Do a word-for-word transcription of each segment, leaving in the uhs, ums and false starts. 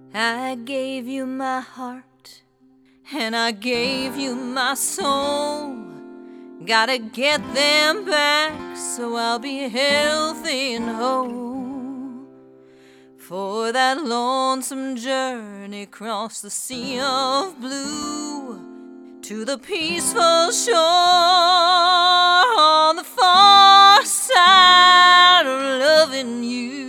I gave you my heart, and I gave you my soul. Gotta get them back so I'll be healthy and whole. For that lonesome journey across the sea of blue to the peaceful shore on the far side of loving you.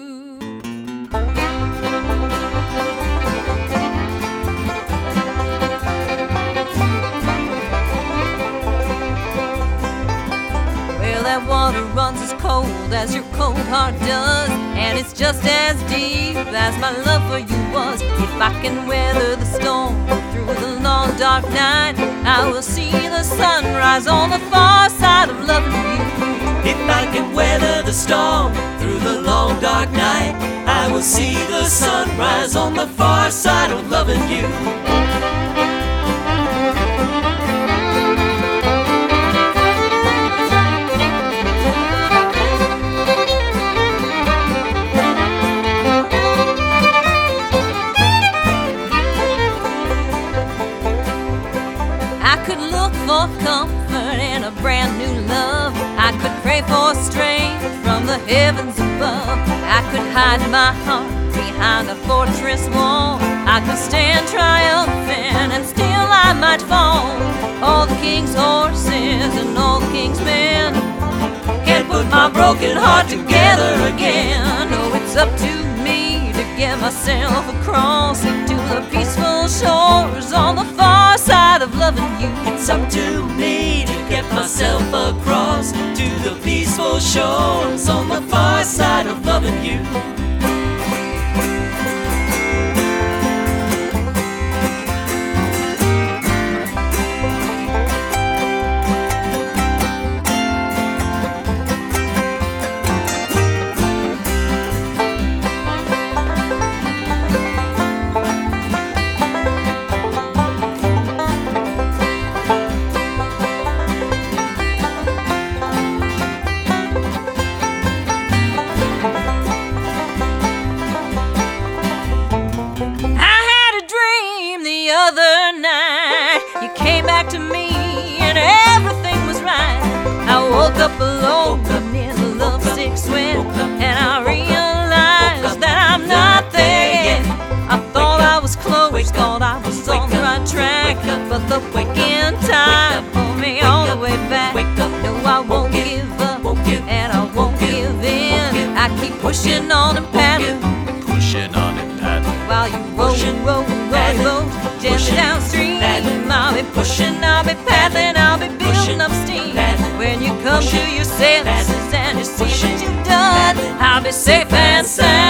That water runs as cold as your cold heart does, and it's just as deep as my love for you was. If I can weather the storm through the long dark night, I will see the sunrise on the far side of loving you. If I can weather the storm through the long dark night, I will see the sunrise on the far side of loving you. I could look for comfort in a brand new love. I could pray for strength from the heavens above. I could hide my heart behind a fortress wall. I could stand triumphant and still I might fall. All the king's horses and all the king's men can't put my broken heart together again. Oh, it's up to me to get myself across to the peaceful shores on the far side of loving you. It's up to me to get myself across to the peaceful shores on the far side of loving you. Other night, you came back to me and everything was right. I woke up alone in a lovesick sweat, and I realized that I'm not there yet. I thought I was close, thought I was on the right track, but the waking time pulled me all the way back. No, I won't give up, and I won't give in. I keep pushing on and paddling, pushing on and paddling, while you roll, roll, roll, roll gently downstream. I'll be pushing, I'll be paddling, I'll be building up steam. When you come to your senses and you see what you've done, I'll be safe and sound.